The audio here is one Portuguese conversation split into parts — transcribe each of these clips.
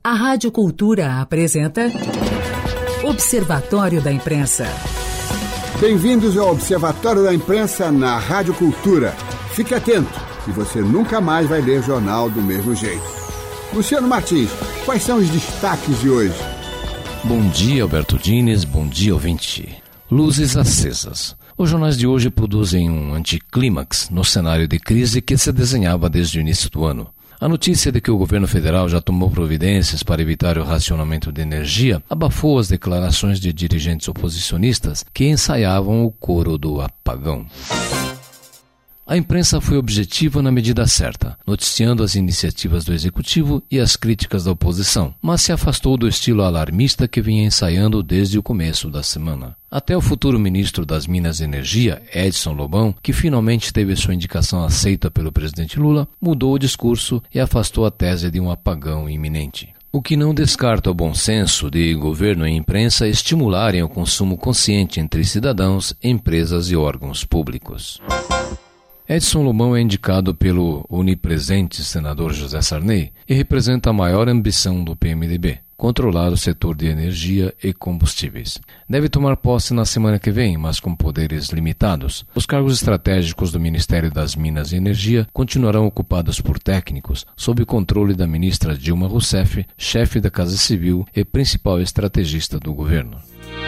A Rádio Cultura apresenta Observatório da Imprensa. Bem-vindos ao Observatório da Imprensa na Rádio Cultura. Fique atento, que você nunca mais vai ler jornal do mesmo jeito. Luciano Martins, quais são os destaques de hoje? Bom dia, Alberto Diniz. Bom dia, ouvinte. Luzes acesas. Os jornais de hoje produzem um anticlímax no cenário de crise que se desenhava desde o início do ano. A notícia de que o governo federal já tomou providências para evitar o racionamento de energia abafou as declarações de dirigentes oposicionistas que ensaiavam o coro do apagão. A imprensa foi objetiva na medida certa, noticiando as iniciativas do executivo e as críticas da oposição, mas se afastou do estilo alarmista que vinha ensaiando desde o começo da semana. Até o futuro ministro das Minas e Energia, Edson Lobão, que finalmente teve sua indicação aceita pelo presidente Lula, mudou o discurso e afastou a tese de um apagão iminente. O que não descarta o bom senso de governo e imprensa estimularem o consumo consciente entre cidadãos, empresas e órgãos públicos. Edson Lobão é indicado pelo onipresente senador José Sarney e representa a maior ambição do PMDB, controlar o setor de energia e combustíveis. Deve tomar posse na semana que vem, mas com poderes limitados. Os cargos estratégicos do Ministério das Minas e Energia continuarão ocupados por técnicos, sob controle da ministra Dilma Rousseff, chefe da Casa Civil e principal estrategista do governo.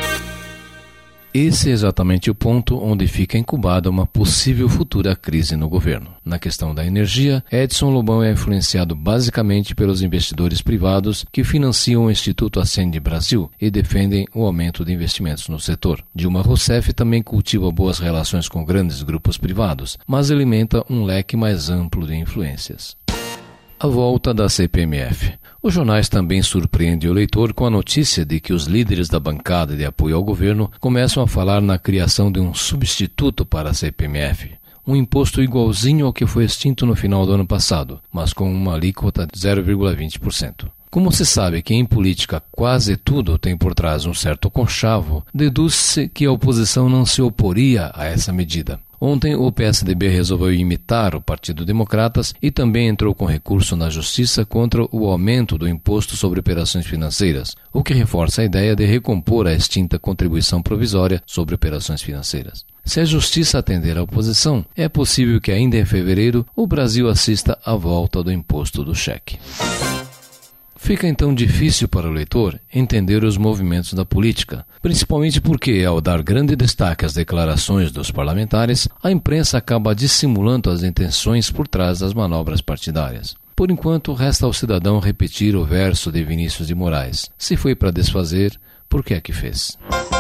Esse é exatamente o ponto onde fica incubada uma possível futura crise no governo. Na questão da energia, Edson Lobão é influenciado basicamente pelos investidores privados que financiam o Instituto Ascende Brasil e defendem o aumento de investimentos no setor. Dilma Rousseff também cultiva boas relações com grandes grupos privados, mas alimenta um leque mais amplo de influências. A volta da CPMF. Os jornais também surpreendem o leitor com a notícia de que os líderes da bancada de apoio ao governo começam a falar na criação de um substituto para a CPMF. Um imposto igualzinho ao que foi extinto no final do ano passado, mas com uma alíquota de 0,20%. Como se sabe que em política quase tudo tem por trás um certo conchavo, deduz-se que a oposição não se oporia a essa medida. Ontem, o PSDB resolveu imitar o Partido Democratas e também entrou com recurso na Justiça contra o aumento do imposto sobre operações financeiras, o que reforça a ideia de recompor a extinta contribuição provisória sobre operações financeiras. Se a Justiça atender à oposição, é possível que ainda em fevereiro o Brasil assista à volta do imposto do cheque. Fica então difícil para o leitor entender os movimentos da política, principalmente porque, ao dar grande destaque às declarações dos parlamentares, a imprensa acaba dissimulando as intenções por trás das manobras partidárias. Por enquanto, resta ao cidadão repetir o verso de Vinícius de Moraes: se foi para desfazer, por que é que fez?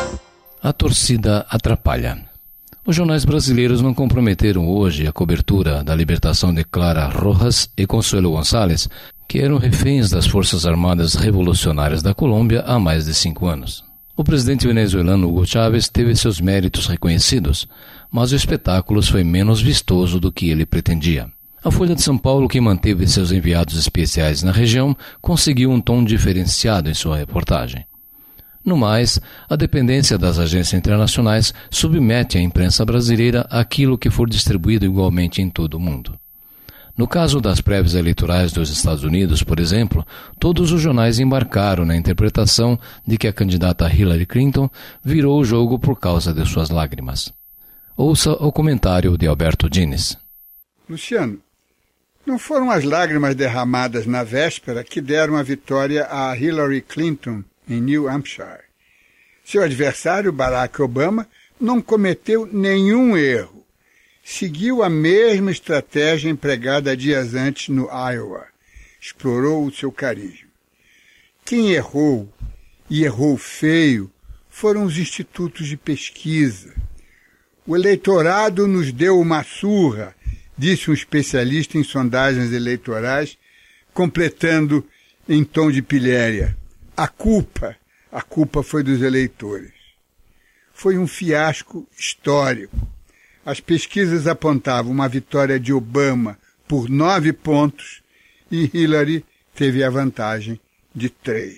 A torcida atrapalha. Os jornais brasileiros não comprometeram hoje a cobertura da libertação de Clara Rojas e Consuelo Gonçalves, que eram reféns das Forças Armadas Revolucionárias da Colômbia há mais de 5 anos. O presidente venezuelano Hugo Chávez teve seus méritos reconhecidos, mas o espetáculo foi menos vistoso do que ele pretendia. A Folha de São Paulo, que manteve seus enviados especiais na região, conseguiu um tom diferenciado em sua reportagem. No mais, a dependência das agências internacionais submete a imprensa brasileira àquilo que for distribuído igualmente em todo o mundo. No caso das prévias eleitorais dos Estados Unidos, por exemplo, todos os jornais embarcaram na interpretação de que a candidata Hillary Clinton virou o jogo por causa de suas lágrimas. Ouça o comentário de Alberto Diniz. Luciano, não foram as lágrimas derramadas na véspera que deram a vitória a Hillary Clinton em New Hampshire. Seu adversário, Barack Obama, não cometeu nenhum erro. Seguiu a mesma estratégia empregada dias antes no Iowa. Explorou o seu carisma. Quem errou, e errou feio, foram os institutos de pesquisa. O eleitorado nos deu uma surra, disse um especialista em sondagens eleitorais, completando em tom de pilhéria: a culpa foi dos eleitores. Foi um fiasco histórico. As pesquisas apontavam uma vitória de Obama por 9 pontos e Hillary teve a vantagem de 3.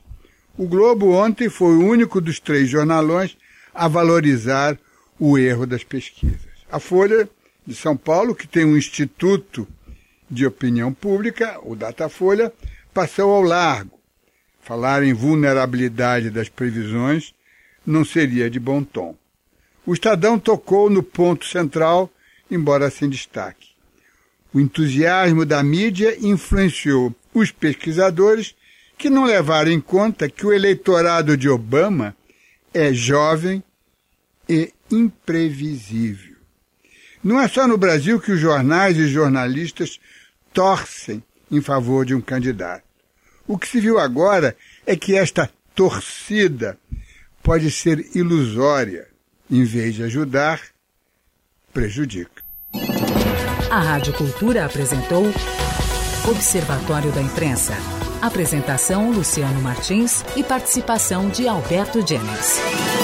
O Globo ontem foi o único dos 3 jornalões a valorizar o erro das pesquisas. A Folha de São Paulo, que tem um instituto de opinião pública, o Datafolha, passou ao largo Falar em vulnerabilidade das previsões não seria de bom tom. O Estadão tocou no ponto central, embora sem destaque. O entusiasmo da mídia influenciou os pesquisadores que não levaram em conta que o eleitorado de Obama é jovem e imprevisível. Não é só no Brasil que os jornais e jornalistas torcem em favor de um candidato. O que se viu agora é que esta torcida pode ser ilusória. Em vez de ajudar, prejudica. A Rádio Cultura apresentou Observatório da Imprensa. Apresentação Luciano Martins e participação de Alberto Jennings.